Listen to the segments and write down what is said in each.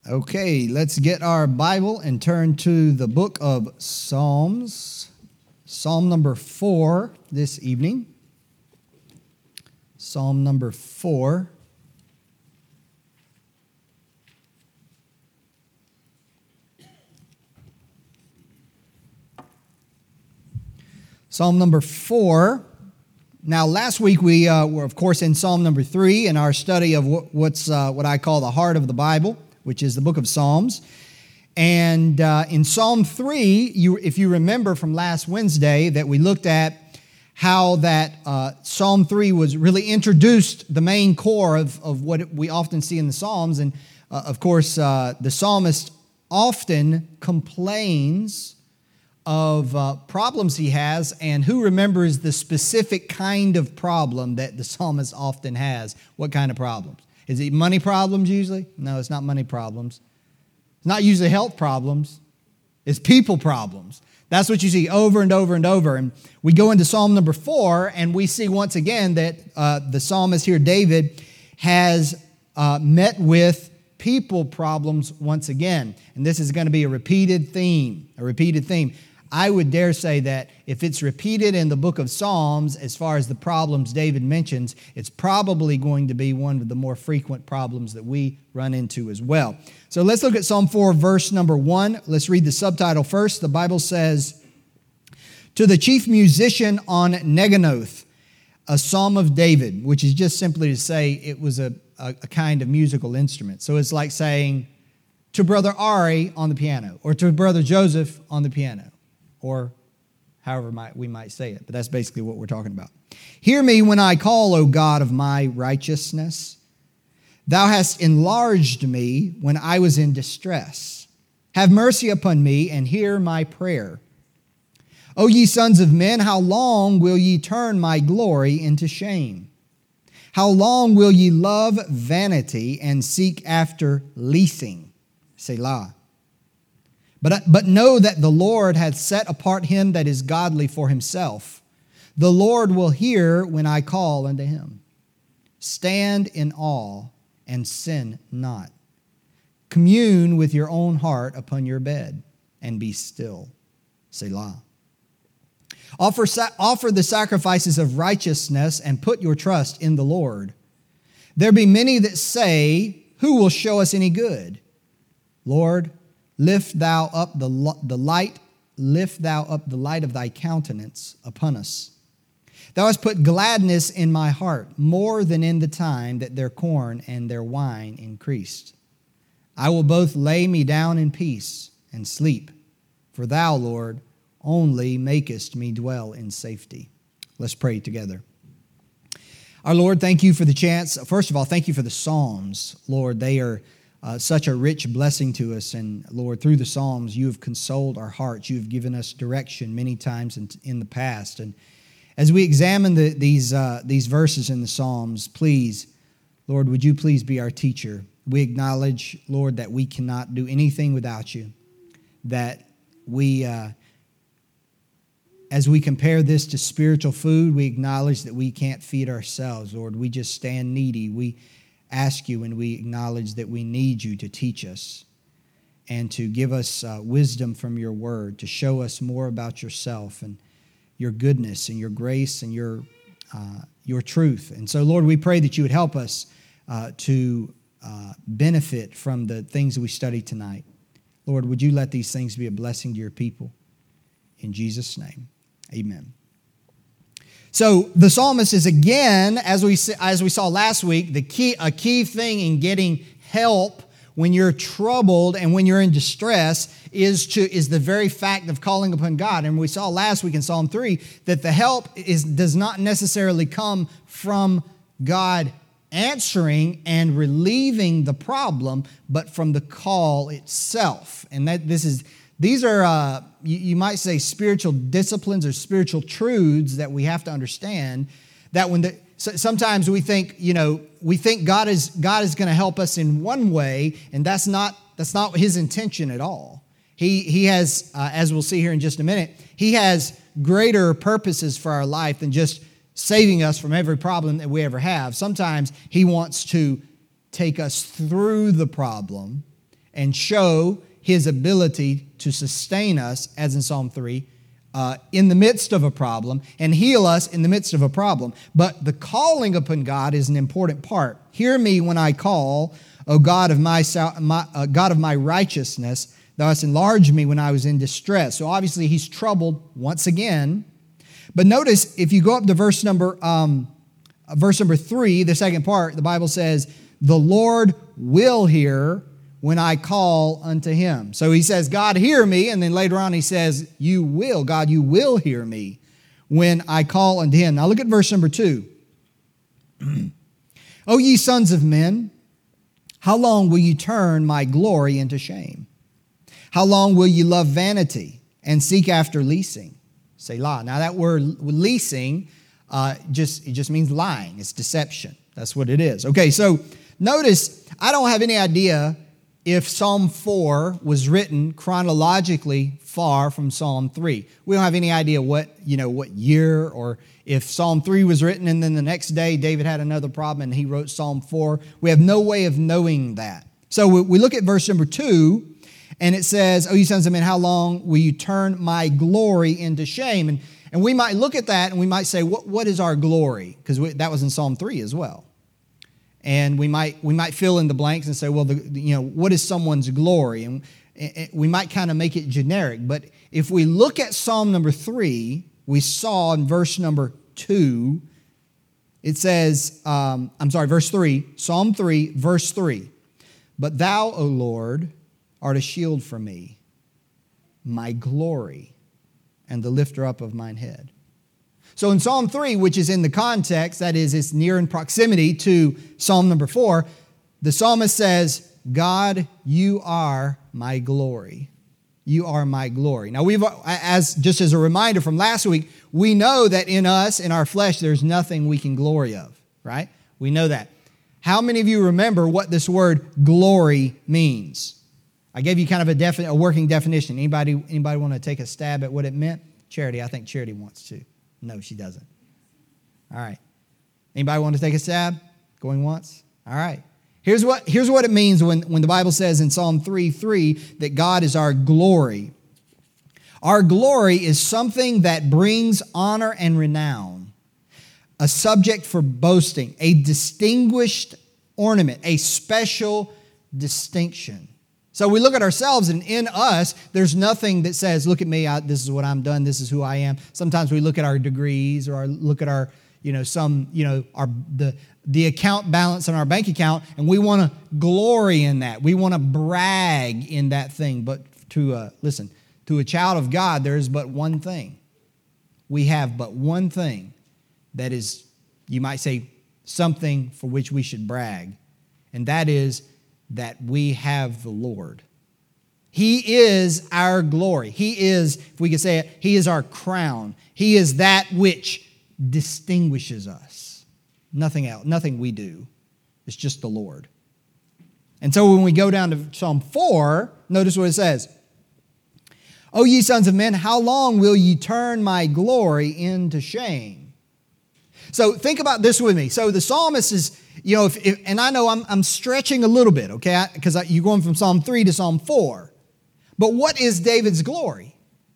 Okay, let's get our Bible and turn to the book of Psalms. Psalm number 4 this evening. Psalm number 4. Psalm number 4. Now, last week we were, of course, in Psalm number 3 in our study of what I call the heart of the Bible, which is the book of Psalms. And in Psalm 3, if you remember from last Wednesday, that we looked at how that Psalm 3 was really introduced the main core of what we often see in the Psalms. And of course, the psalmist often complains of problems he has, and who remembers the specific kind of problem that the psalmist often has? What kind of problems? Is it money problems usually? No, it's not money problems. It's not usually health problems. It's people problems. That's what you see over and over and over. And we go into Psalm number 4, and we see once again that the psalmist here, David, has met with people problems once again. And this is going to be a repeated theme. I would dare say that if it's repeated in the book of Psalms, as far as the problems David mentions, it's probably going to be one of the more frequent problems that we run into as well. So let's look at Psalm 4, verse number 1. Let's read the subtitle first. The Bible says, "To the chief musician on Neginoth, a psalm of David," which is just simply to say it was a kind of musical instrument. So it's like saying, to Brother Ari on the piano, or to Brother Joseph on the piano, or however we might say it. But that's basically what we're talking about. "Hear me when I call, O God of my righteousness. Thou hast enlarged me when I was in distress. Have mercy upon me and hear my prayer. O ye sons of men, how long will ye turn my glory into shame? How long will ye love vanity and seek after leasing? Selah. But know that the Lord hath set apart him that is godly for himself. The Lord will hear when I call unto him. Stand in awe and sin not. Commune with your own heart upon your bed and be still. Selah. Offer the sacrifices of righteousness and put your trust in the Lord. There be many that say, who will show us any good? Lord, lift thou up the light of thy countenance upon us. Thou hast put gladness in my heart, more than in the time that their corn and their wine increased. I will both lay me down in peace and sleep, for thou, Lord, only makest me dwell in safety." Let's pray together. Our Lord, thank you for the chance. First of all, thank you for the Psalms. Lord, they are such a rich blessing to us. And Lord, through the Psalms, you have consoled our hearts. You have given us direction many times in the past. And as we examine these verses in the Psalms, please, Lord, would you please be our teacher? We acknowledge, Lord, that we cannot do anything without you. That we, as we compare this to spiritual food, we acknowledge that we can't feed ourselves, Lord. We just stand needy. We ask you and we acknowledge that we need you to teach us and to give us wisdom from your word, to show us more about yourself and your goodness and your grace and your truth. And so, Lord, we pray that you would help us to benefit from the things that we study tonight. Lord, would you let these things be a blessing to your people? In Jesus' name, amen. So the psalmist is again, as we saw last week, a key thing in getting help when you're troubled and when you're in distress is the very fact of calling upon God. And we saw last week in Psalm 3 that the help does not necessarily come from God answering and relieving the problem, but from the call itself. And these are, you might say, spiritual disciplines or spiritual truths that we have to understand. That sometimes we think God is going to help us in one way, and that's not His intention at all. He has, as we'll see here in just a minute, He has greater purposes for our life than just saving us from every problem that we ever have. Sometimes He wants to take us through the problem and show His ability to sustain us, as in Psalm 3, in the midst of a problem, and heal us in the midst of a problem. But the calling upon God is an important part. Hear me when I call, O God of God of my righteousness. Thou hast enlarged me when I was in distress. So obviously he's troubled once again. But notice, if you go up to verse number 3, the second part, the Bible says, the Lord will hear when I call unto Him. So he says, God, hear me. And then later on he says, you will, God, you will hear me when I call unto Him. Now look at verse number 2. O ye sons of men, how long will you turn my glory into shame? How long will you love vanity and seek after leasing? Selah. Now that word leasing just means lying. It's deception. That's what it is. Okay, so notice, I don't have any idea if Psalm 4 was written chronologically far from Psalm 3. We don't have any idea what year, or if Psalm 3 was written and then the next day David had another problem and he wrote Psalm 4. We have no way of knowing that. So we look at verse number 2, and it says, O you sons of men, how long will you turn my glory into shame? And we might look at that and we might say, what is our glory? Because that was in Psalm 3 as well. And we might fill in the blanks and say, well, what is someone's glory? And we might kind of make it generic. But if we look at Psalm number 3, we saw in verse number 2, it says, verse 3, Psalm 3, verse 3. But thou, O Lord, art a shield for me, my glory, and the lifter up of mine head. So in Psalm 3, which is in the context, that is, it's near in proximity to Psalm number 4, the psalmist says, God, you are my glory. You are my glory. Now, just as a reminder from last week, we know that in us, in our flesh, there's nothing we can glory of, right? We know that. How many of you remember what this word glory means? I gave you kind of a working definition. Anybody want to take a stab at what it meant? Charity, I think Charity wants to. No, she doesn't. All right. Anybody want to take a stab? Going once? All right. Here's what it means when the Bible says in Psalm 3:3 that God is our glory. Our glory is something that brings honor and renown, a subject for boasting, a distinguished ornament, a special distinction. So we look at ourselves, and in us, there's nothing that says, look at me, this is what I'm done, this is who I am. Sometimes we look at our degrees, or look at our, the account balance on our bank account, and we want to glory in that. We want to brag in that thing. But to a child of God, there is but one thing. We have but one thing that is, you might say, something for which we should brag, and that is that we have the Lord. He is our glory. He is, if we could say it, He is our crown. He is that which distinguishes us. Nothing else, nothing we do. It's just the Lord. And so when we go down to Psalm 4, notice what it says. O ye sons of men, how long will ye turn my glory into shame? So think about this with me. So the psalmist is, and I know I'm stretching a little bit, okay, because you're going from Psalm 3 to Psalm 4. But what is David's glory?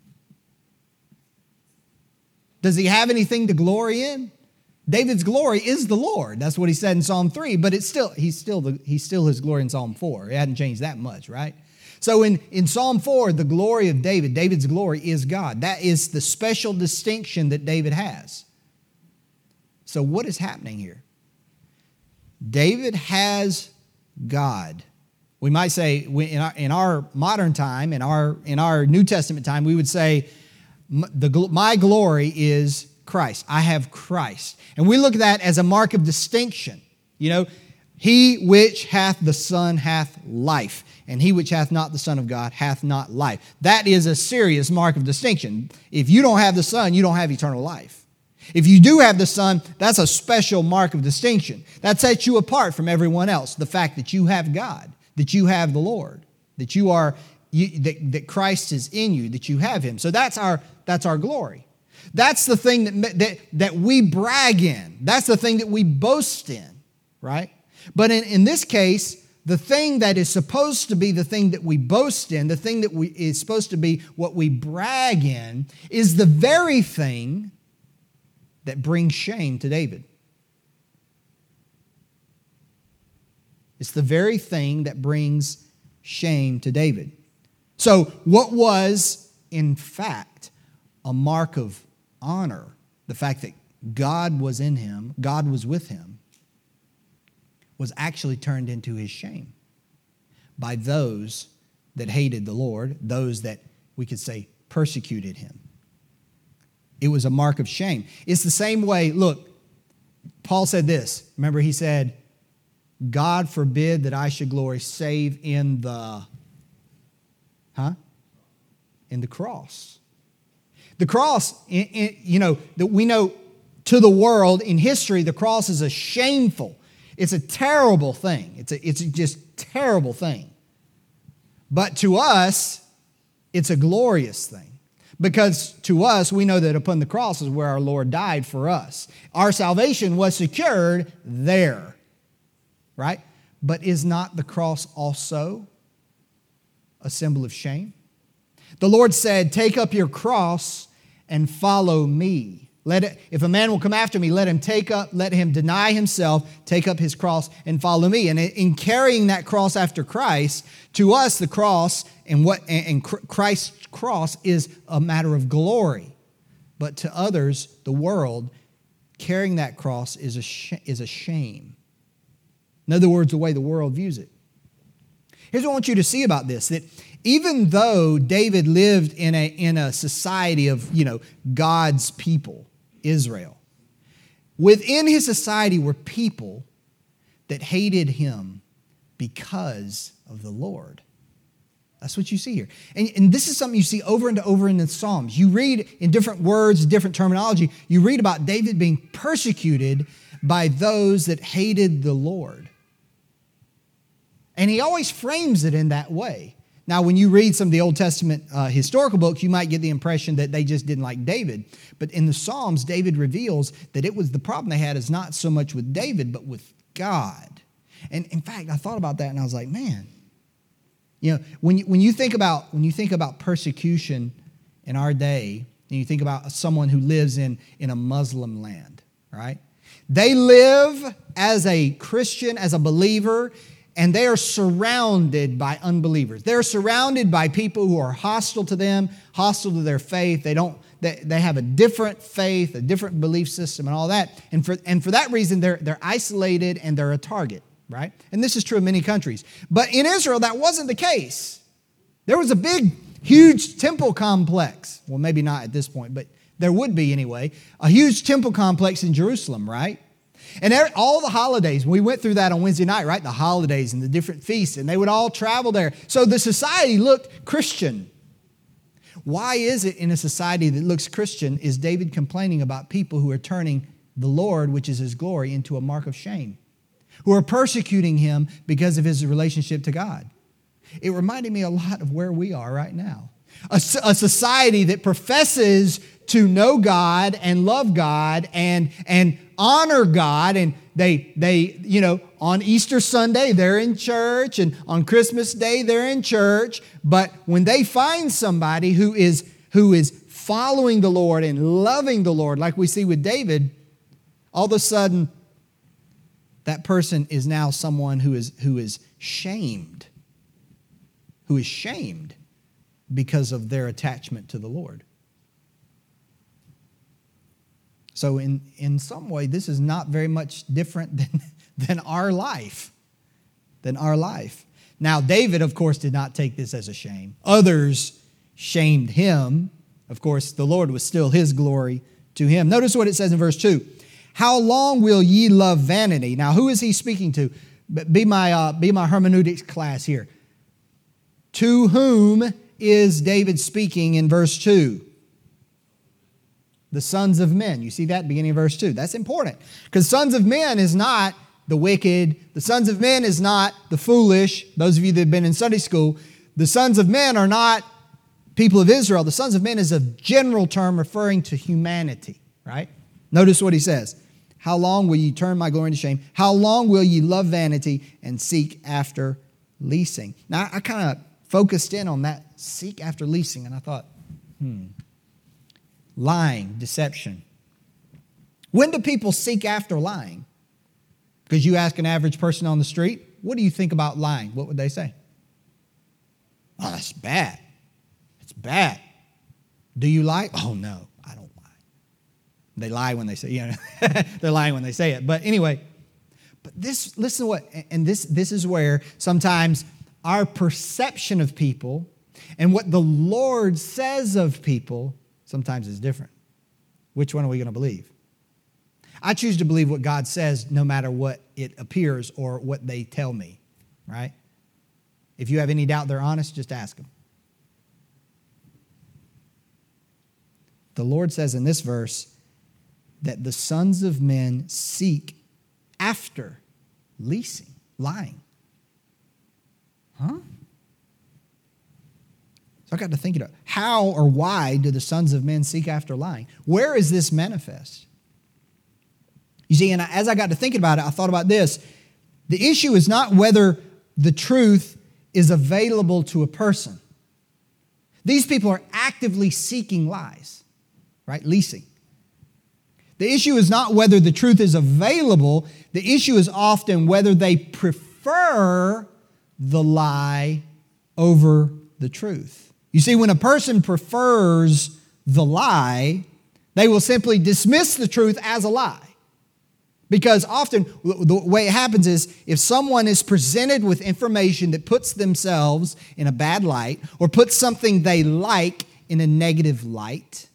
Does he have anything to glory in? David's glory is the Lord. That's what he said in Psalm 3, but he's still his glory in Psalm 4. It hadn't changed that much, right? So in Psalm 4, the glory of David's glory is God. That is the special distinction that David has. So what is happening here? David has God. We might say, in our modern time, in our New Testament time, we would say, my glory is Christ. I have Christ. And we look at that as a mark of distinction. He which hath the Son hath life, and he which hath not the Son of God hath not life. That is a serious mark of distinction. If you don't have the Son, you don't have eternal life. If you do have the Son, that's a special mark of distinction. That sets you apart from everyone else. The fact that you have God, that you have the Lord, that Christ is in you, that you have Him. So that's our glory. That's the thing that we brag in. That's the thing that we boast in, right? But in this case, the thing that is supposed to be the thing that we boast in, the thing that is supposed to be what we brag in, is the very thing that brings shame to David. It's the very thing that brings shame to David. So what was, in fact, a mark of honor, the fact that God was in him, God was with him, was actually turned into his shame by those that hated the Lord, those that we could say persecuted him. It was a mark of shame. It's the same way, look, Paul said this. Remember, he said, God forbid that I should glory save in the, in the cross. The cross, that we know to the world in history, the cross is a shameful, it's a terrible thing. It's a just terrible thing. But to us, it's a glorious thing. Because to us, we know that upon the cross is where our Lord died for us. Our salvation was secured there. Right? But is not the cross also a symbol of shame? The Lord said, take up your cross and follow me. If a man will come after me, let him deny himself, take up his cross and follow me. And in carrying that cross after Christ, to us the cross and Christ's cross is a matter of glory. But to others, the world, carrying that cross is a shame. In other words, the way the world views it. Here's what I want you to see about this, that even though David lived in a society of, God's people, Israel, within his society were people that hated him because of the Lord. That's what you see here. And this is something you see over and over in the Psalms. You read in different words, different terminology, you read about David being persecuted by those that hated the Lord. And he always frames it in that way. Now, when you read some of the Old Testament historical books, you might get the impression that they just didn't like David. But in the Psalms, David reveals that it was the problem they had is not so much with David, but with God. And in fact, I thought about that and I was like, man, when you think about persecution in our day, and you think about someone who lives in a Muslim land, right? They live as a Christian, as a believer, and they are surrounded by unbelievers. They're surrounded by people who are hostile to them, hostile to their faith. They have a different faith, a different belief system and all that. And for that reason, they're isolated and they're a target, right? And this is true in many countries. But in Israel, that wasn't the case. There was a big, huge temple complex. Well, maybe not at this point, but there would be anyway. A huge temple complex in Jerusalem, right? And all the holidays, we went through that on Wednesday night, right? The holidays and the different feasts, and they would all travel there. So the society looked Christian. Why is it in a society that looks Christian is David complaining about people who are turning the Lord, which is his glory, into a mark of shame, who are persecuting him because of his relationship to God? It reminded me a lot of where we are right now. A society that professes to know God and love God and honor God, and they on Easter Sunday they're in church, and on Christmas Day they're in church, but when they find somebody who is following the Lord and loving the Lord, like we see with David, all of a sudden that person is now someone who is shamed because of their attachment to the Lord. So in some way, this is not very much different than our life. Now, David, of course, did not take this as a shame. Others shamed him. Of course, the Lord was still his glory to him. Notice what it says in verse 2. How long will ye love vanity? Now, who is he speaking to? Be my hermeneutics class here. To whom is David speaking in verse 2? The sons of men. You see that beginning of verse 2. That's important. Because sons of men is not the wicked. The sons of men is not the foolish. Those of you that have been in Sunday school, the sons of men are not people of Israel. The sons of men is a general term referring to humanity, right? Notice what he says. How long will you turn my glory into shame? How long will you love vanity and seek after leasing? Now, I kind of focused in on that, seek after leasing, and I thought, lying, deception. When do people seek after lying? Because you ask an average person on the street, what do you think about lying? What would they say? Oh, that's bad. It's bad. Do you lie? Oh, no, I don't lie. They lie when they say, they're lying when they say it. But anyway, listen to what, and this is where sometimes our perception of people and what the Lord says of people sometimes is different. Which one are we going to believe? I choose to believe what God says no matter what it appears or what they tell me, right? If you have any doubt they're honest, just ask them. The Lord says in this verse that the sons of men seek after leasing, lying. Huh? So I got to thinking, how or why do the sons of men seek after lying? Where is this manifest? You see, and as I got to thinking about it, I thought about this. The issue is not whether the truth is available to a person. These people are actively seeking lies, right? Leasing. The issue is not whether the truth is available. The issue is often whether they prefer the lie over the truth. You see, when a person prefers the lie, they will simply dismiss the truth as a lie. Because often the way it happens is if someone is presented with information that puts themselves in a bad light or puts something they like in a negative light,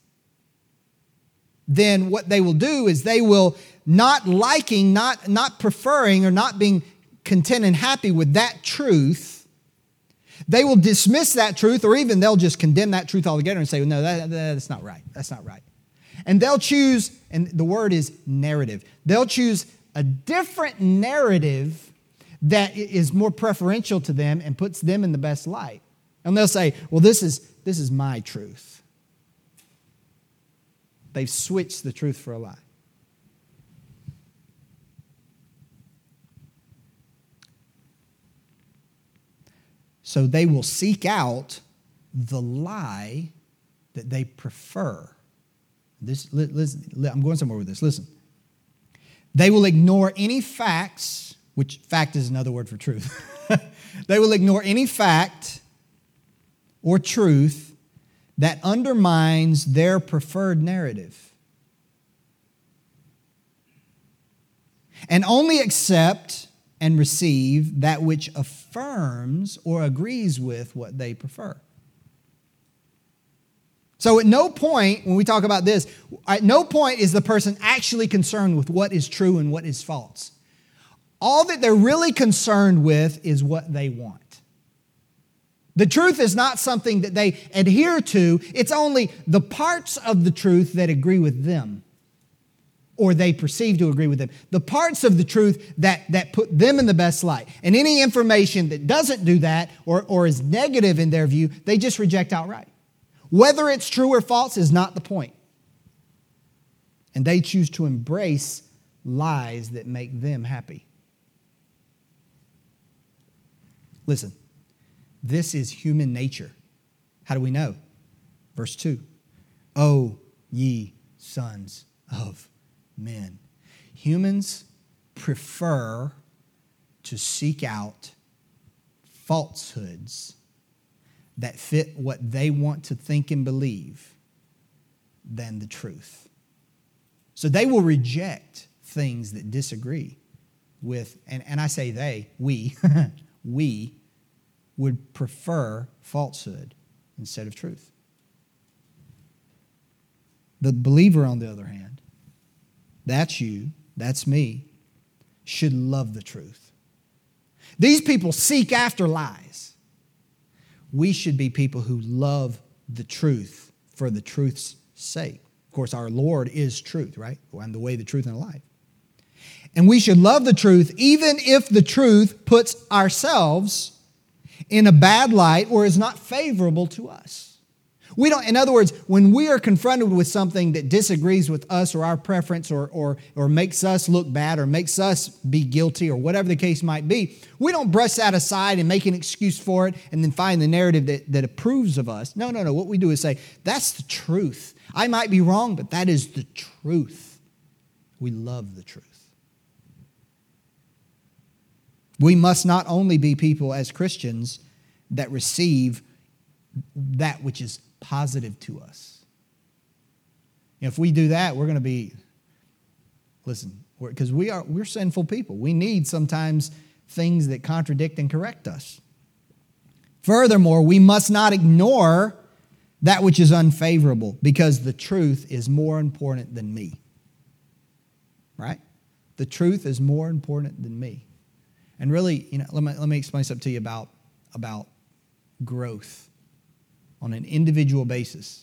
then what they will do is they will not liking, not preferring, or not being content and happy with that truth, they will dismiss that truth, or even they'll just condemn that truth altogether and say, well, no, that's not right. That's not right. And they'll choose, and the word is narrative, they'll choose a different narrative that is more preferential to them and puts them in the best light. And they'll say, well, this is my truth. They've switched the truth for a lie. So they will seek out the lie that they prefer. I'm going somewhere with this. Listen. They will ignore any facts, which fact is another word for truth. They will ignore any fact or truth that undermines their preferred narrative. And only accept and receive that which affirms or agrees with what they prefer. So at no point, when we talk about this, at no point is the person actually concerned with what is true and what is false. All that they're really concerned with is what they want. The truth is not something that they adhere to. It's only the parts of the truth that agree with them, or they perceive to agree with them. The parts of the truth that put them in the best light. And any information that doesn't do that or is negative in their view, they just reject outright. Whether it's true or false is not the point. And they choose to embrace lies that make them happy. Listen, this is human nature. How do we know? Verse 2. O ye sons of men. Humans prefer to seek out falsehoods that fit what they want to think and believe than the truth. So they will reject things that disagree with, and I say we would prefer falsehood instead of truth. The believer, on the other hand, that's you, that's me, should love the truth. These people seek after lies. We should be people who love the truth for the truth's sake. Of course, our Lord is truth, right? And the way, the truth, and the life. And we should love the truth even if the truth puts ourselves in a bad light or is not favorable to us. We don't, in other words, when we are confronted with something that disagrees with us or our preference or makes us look bad or makes us be guilty or whatever the case might be, we don't brush that aside and make an excuse for it and then find the narrative that approves of us. No. What we do is say, that's the truth. I might be wrong, but that is the truth. We love the truth. We must not only be people as Christians that receive that which is positive to us. If we do that, we're going to be, because we're sinful people. We need sometimes things that contradict and correct us. Furthermore, we must not ignore that which is unfavorable, because the truth is more important than me. Right? The truth is more important than me. And really, let me explain something to you about growth on an individual basis.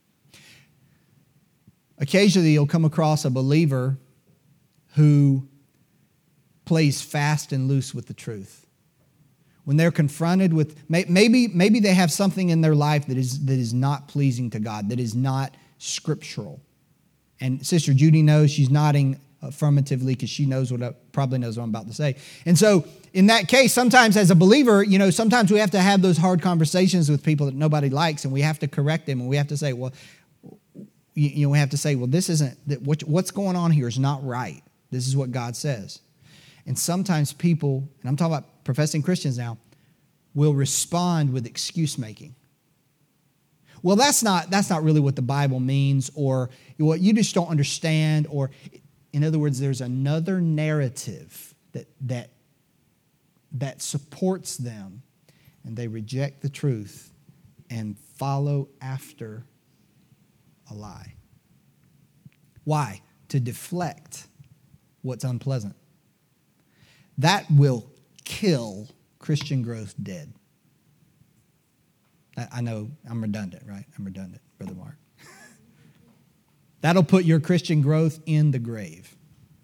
Occasionally, you'll come across a believer who plays fast and loose with the truth. When they're confronted with, maybe they have something in their life that is not pleasing to God, that is not scriptural. And Sister Judy knows, she's nodding affirmatively because she probably knows what I'm about to say. And so in that case, sometimes as a believer, sometimes we have to have those hard conversations with people that nobody likes, and we have to correct them, and we have to say, well, this isn't, what's going on here is not right. This is what God says. And sometimes people, and I'm talking about professing Christians now, will respond with excuse making. Well, that's not really what the Bible means, or what you just don't understand, or in other words, there's another narrative that supports them, and they reject the truth and follow after a lie. Why? To deflect what's unpleasant. That will kill Christian growth dead. I know I'm redundant, right? I'm redundant, Brother Mark. That'll put your Christian growth in the grave.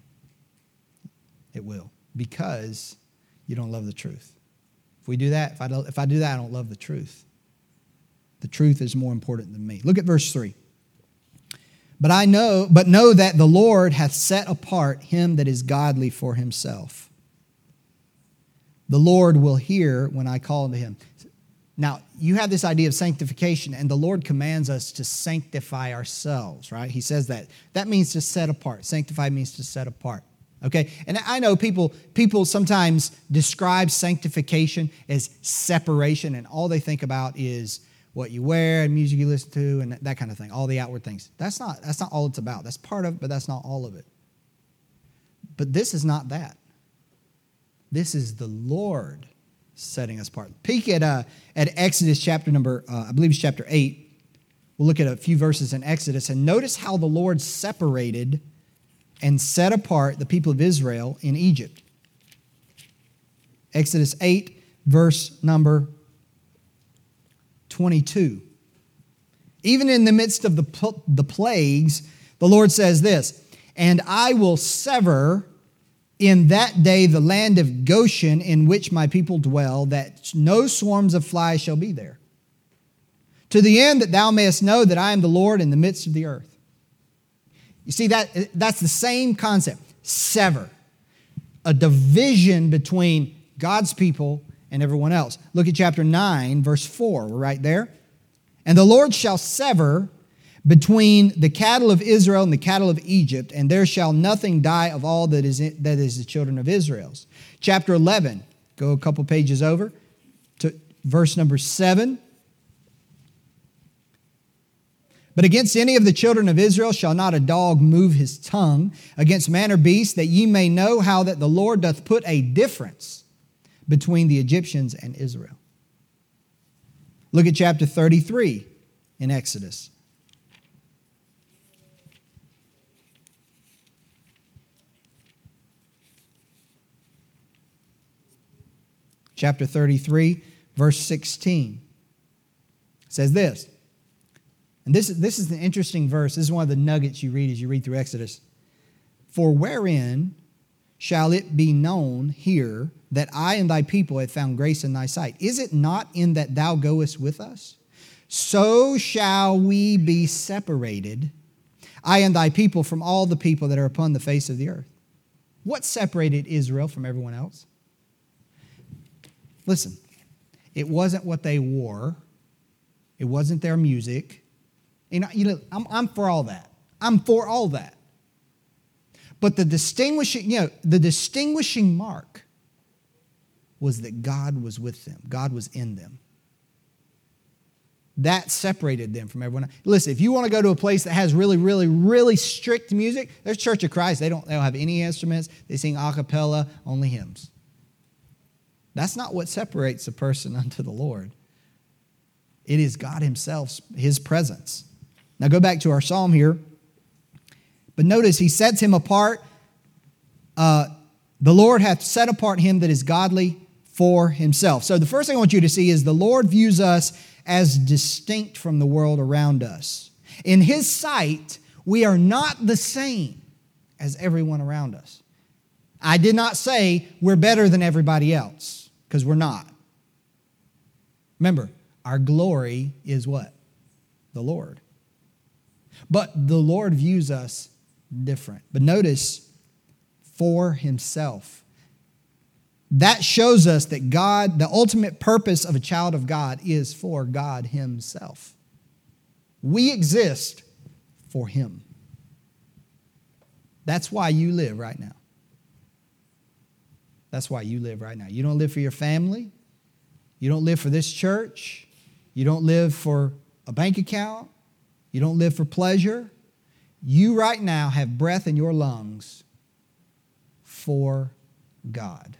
It will, because you don't love the truth. If we do that, if I do that, I don't love the truth. The truth is more important than me. Look at verse 3. But know that the Lord hath set apart him that is godly for himself. The Lord will hear when I call unto him. Now, you have this idea of sanctification, and the Lord commands us to sanctify ourselves, right? He says that. That means to set apart. Sanctify means to set apart. Okay? And I know people sometimes describe sanctification as separation, and all they think about is what you wear and music you listen to and that kind of thing, all the outward things. That's not all it's about. That's part of it, but that's not all of it. But this is not that. This is the Lord setting us apart. Peek at Exodus chapter number, I believe it's chapter 8. We'll look at a few verses in Exodus and notice how the Lord separated and set apart the people of Israel in Egypt. Exodus 8, verse number 22. Even in the midst of the plagues, the Lord says this, and I will sever in that day the land of Goshen in which my people dwell, that no swarms of flies shall be there, to the end that thou mayest know that I am the Lord in the midst of the earth. You see, that's the same concept. Sever. A division between God's people and everyone else. Look at chapter 9, verse 4. We're right there. And the Lord shall sever between the cattle of Israel and the cattle of Egypt, and there shall nothing die of all that is the children of Israel's. Chapter 11, go a couple pages over to verse number 7. But against any of the children of Israel shall not a dog move his tongue against man or beast, that ye may know how that the Lord doth put a difference between the Egyptians and Israel. Look at chapter 33 in Exodus. Chapter 33, verse 16. It says this. And this is an interesting verse. This is one of the nuggets you read as you read through Exodus. For wherein shall it be known here that I and thy people have found grace in thy sight? Is it not in that thou goest with us? so shall we be separated, I and thy people, from all the people that are upon the face of the earth. What separated Israel from everyone else? Listen, it wasn't what they wore. It wasn't their music. I'm for all that. I'm for all that. But the distinguishing mark was that God was with them. God was in them. That separated them from everyone else. Listen, if you want to go to a place that has really, really, really strict music, there's Church of Christ. They don't have any instruments. They sing a cappella, only hymns. That's not what separates a person unto the Lord. It is God himself, his presence. Now go back to our psalm here. But notice he sets him apart. The Lord hath set apart him that is godly for himself. So the first thing I want you to see is the Lord views us as distinct from the world around us. In his sight, we are not the same as everyone around us. I did not say we're better than everybody else, because we're not. Remember, our glory is what? The Lord. But the Lord views us different. But notice, for himself. That shows us that God, the ultimate purpose of a child of God is for God himself. We exist for him. That's why you live right now. That's why you live right now. You don't live for your family. You don't live for this church. You don't live for a bank account. You don't live for pleasure. You right now have breath in your lungs for God.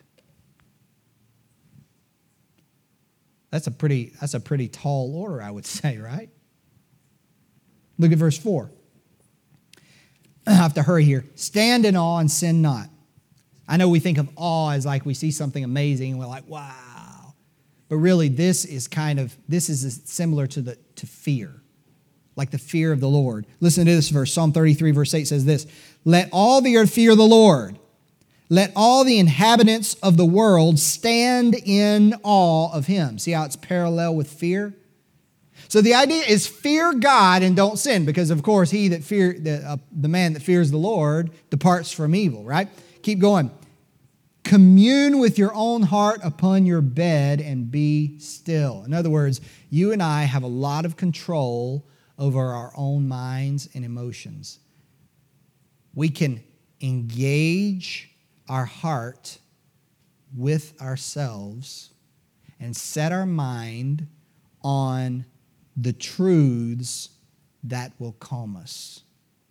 That's a pretty tall order, I would say, right? Look at verse 4. I have to hurry here. Stand in awe and sin not. I know we think of awe as like we see something amazing and we're like, wow. But really, this is similar to fear. Like the fear of the Lord. Listen to this verse. Psalm 33 verse 8 says this. Let all the earth fear the Lord. Let all the inhabitants of the world stand in awe of him. See how it's parallel with fear? So the idea is fear God and don't sin, because of course the man that fears the Lord departs from evil, right? Keep going. Commune with your own heart upon your bed and be still. In other words, you and I have a lot of control over our own minds and emotions. We can engage our heart with ourselves and set our mind on the truths that will calm us.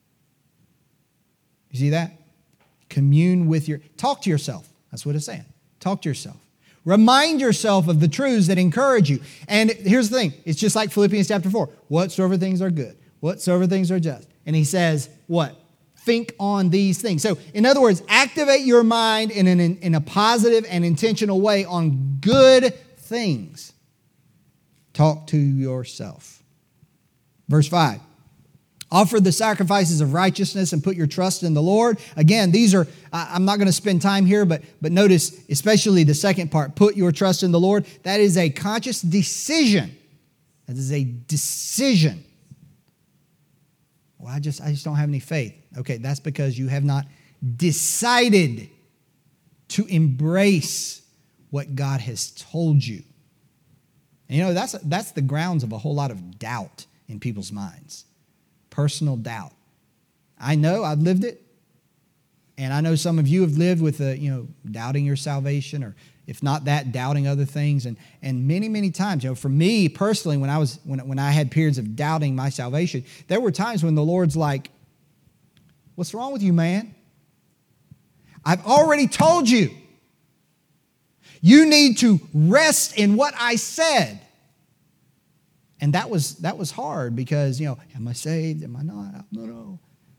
You see that? Talk to yourself. That's what it's saying. Talk to yourself. Remind yourself of the truths that encourage you. And here's the thing. It's just like Philippians chapter 4. Whatsoever things are good. Whatsoever things are just. And he says, what? Think on these things. So, in other words, activate your mind in a positive and intentional way on good things. Talk to yourself. Verse 5. Offer the sacrifices of righteousness and put your trust in the Lord. Again, these are, I'm not going to spend time here, but notice especially the second part, put your trust in the Lord. That is a conscious decision. That is a decision. Well, I just don't have any faith. Okay, that's because you have not decided to embrace what God has told you. And that's the grounds of a whole lot of doubt in people's minds. Personal doubt. I know, I've lived it. And I know some of you have lived with doubting your salvation, or if not that, doubting other things. And many, many times, for me personally, when I had periods of doubting my salvation, there were times when the Lord's like, what's wrong with you, man? I've already told you. You need to rest in what I said. And that was hard because, am I saved? Am I not? I don't know.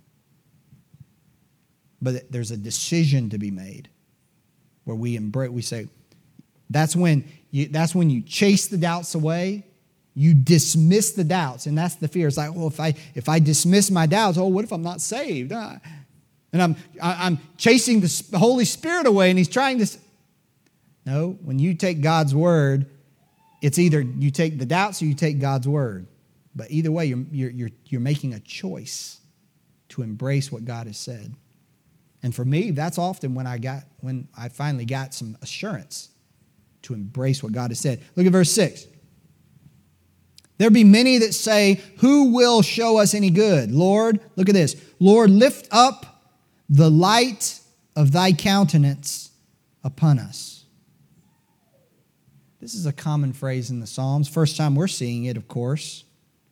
But there's a decision to be made where we say, that's when you chase the doubts away. You dismiss the doubts, and that's the fear. It's like, well, if I dismiss my doubts, what if I'm not saved? And I'm chasing the Holy Spirit away, and he's trying to. No, when you take God's word It's either you take the doubts or you take God's word. But either way, you're making a choice to embrace what God has said. And for me, that's often when I finally got some assurance to embrace what God has said. Look at verse 6. There be many that say, who will show us any good? Lord, look at this. Lord, lift up the light of thy countenance upon us. This is a common phrase in the Psalms. First time we're seeing it, of course.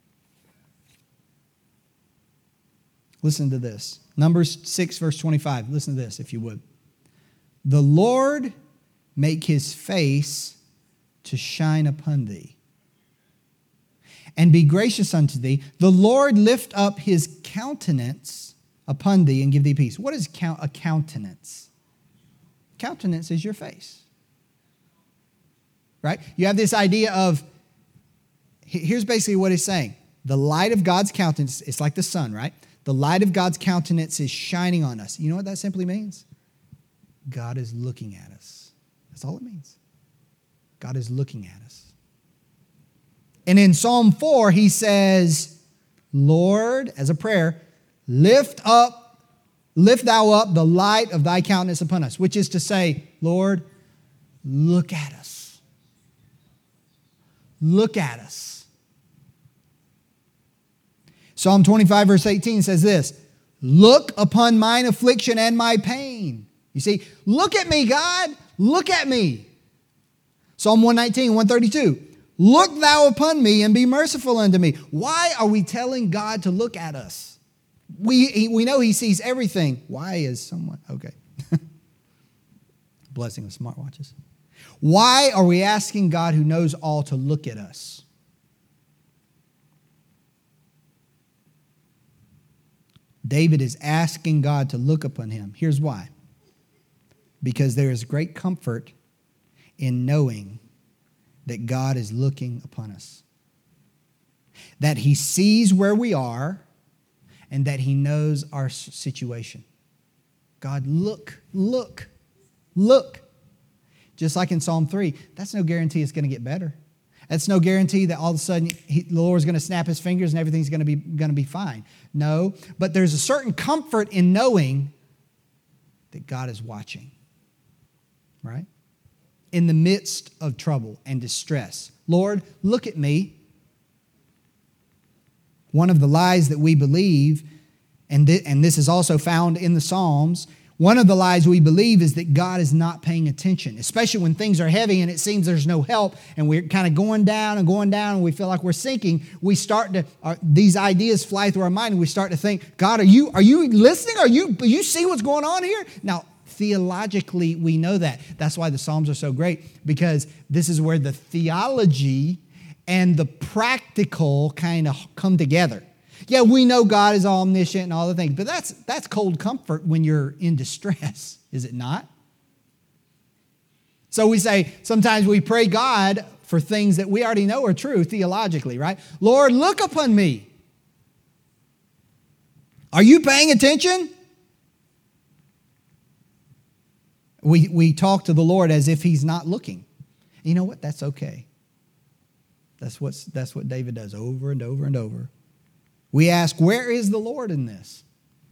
Listen to this. Numbers 6, verse 25. Listen to this, if you would. The Lord make his face to shine upon thee, and be gracious unto thee. The Lord lift up his countenance upon thee, and give thee peace. What is a countenance? Countenance is your face. Right? You have this idea of, here's basically what he's saying. The light of God's countenance, it's like the sun, right? The light of God's countenance is shining on us. You know what that simply means? God is looking at us. That's all it means. God is looking at us. And in Psalm 4, he says, Lord, as a prayer, lift thou up the light of thy countenance upon us, which is to say, Lord, look at us. Look at us. Psalm 25, verse 18 says this, look upon mine affliction and my pain. You see, look at me, God. Look at me. Psalm 119, 132. Look thou upon me and be merciful unto me. Why are we telling God to look at us? We know he sees everything. Why is someone... Okay. Blessing of smartwatches. Why are we asking God who knows all to look at us? David is asking God to look upon him. Here's why. Because there is great comfort in knowing that God is looking upon us. That he sees where we are and that he knows our situation. God, look. Just like in Psalm 3, that's no guarantee it's going to get better. That's no guarantee that all of a sudden the Lord's going to snap his fingers and everything's going to be fine. No, but there's a certain comfort in knowing that God is watching, right? In the midst of trouble and distress. Lord, look at me. One of the lies that we believe, and this is also found in the Psalms, one of the lies we believe is that God is not paying attention, especially when things are heavy and it seems there's no help and we're kind of going down and we feel like we're sinking. We start to, these ideas fly through our mind and we start to think, God, are you listening? Are you see what's going on here? Now, theologically, we know that. That's why the Psalms are so great, because this is where the theology and the practical kind of come together. Yeah, we know God is omniscient and all the things, but that's cold comfort when you're in distress, is it not? So we say, sometimes we pray God for things that we already know are true theologically, right? Lord, look upon me. Are you paying attention? We talk to the Lord as if he's not looking. You know what? That's okay. That's what David does over and over and over. We ask, where is the Lord in this?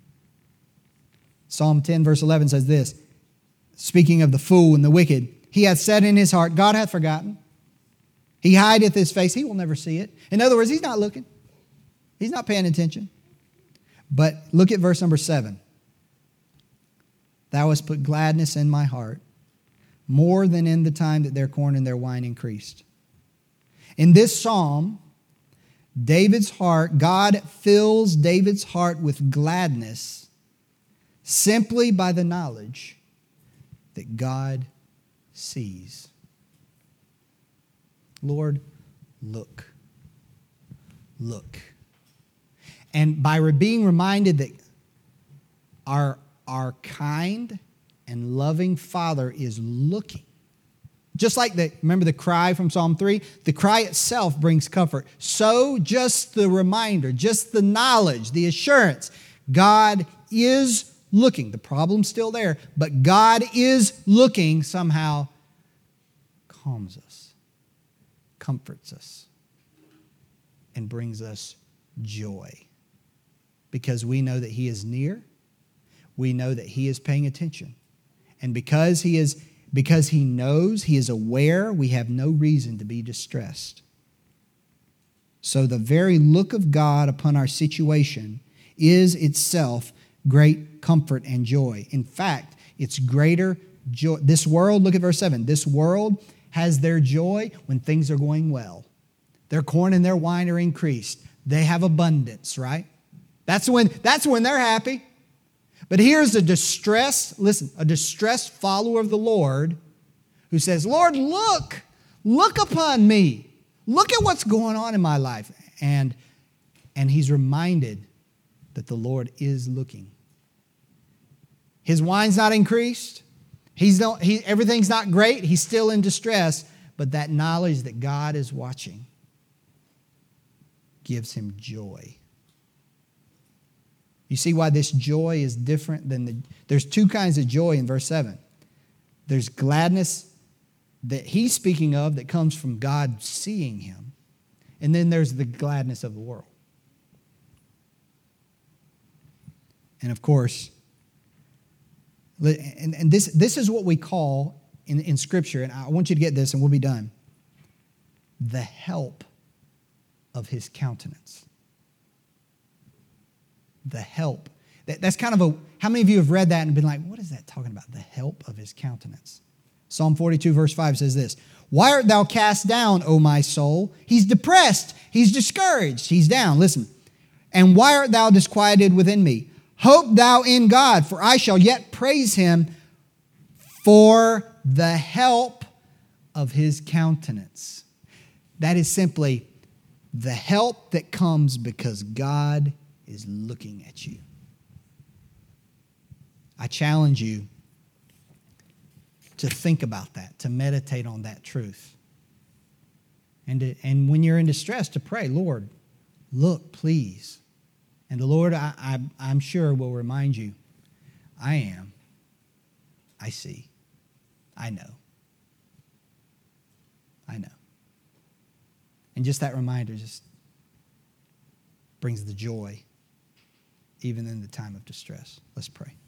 Psalm 10 verse 11 says this, speaking of the fool and the wicked, he hath said in his heart, God hath forgotten. He hideth his face, he will never see it. In other words, he's not looking. He's not paying attention. But look at verse number 7. Thou hast put gladness in my heart, more than in the time that their corn and their wine increased. In this psalm, David's heart, God fills David's heart with gladness simply by the knowledge that God sees. Lord, look. And by being reminded that our kind and loving Father is looking. Just like remember the cry from Psalm 3? The cry itself brings comfort. So just the reminder, just the knowledge, the assurance, God is looking. The problem's still there, but God is looking somehow calms us. comforts us and brings us joy. Because we know that He is near. We know that He is paying attention. And because He knows, He is aware, we have no reason to be distressed. So the very look of God upon our situation is itself great comfort and joy. In fact, it's greater joy. This world, look at verse 7. This world has their joy when things are going well. Their corn and their wine are increased. They have abundance, right? That's when they're happy. But here's a distressed follower of the Lord who says, Lord, look upon me. Look at what's going on in my life. And he's reminded that the Lord is looking. His wine's not increased. Everything's not great. He's still in distress. But that knowledge that God is watching gives him joy. You see why this joy is different than there's two kinds of joy in verse 7. There's gladness that he's speaking of that comes from God seeing him. And then there's the gladness of the world. And of course, and this is what we call in Scripture, and I want you to get this and we'll be done, the help of his countenance. The help. That's kind of how many of you have read that and been like, what is that talking about? The help of his countenance. Psalm 42 verse 5 says this, why art thou cast down, O my soul? He's depressed. He's discouraged. He's down. Listen. And why art thou disquieted within me? Hope thou in God, for I shall yet praise him for the help of his countenance. That is simply the help that comes because God is looking at you. I challenge you to think about that, to meditate on that truth. And when you're in distress, to pray, Lord, look, please. And the Lord, I'm sure, will remind you, I am, I see, I know. And just that reminder just brings the joy even in the time of distress. Let's pray.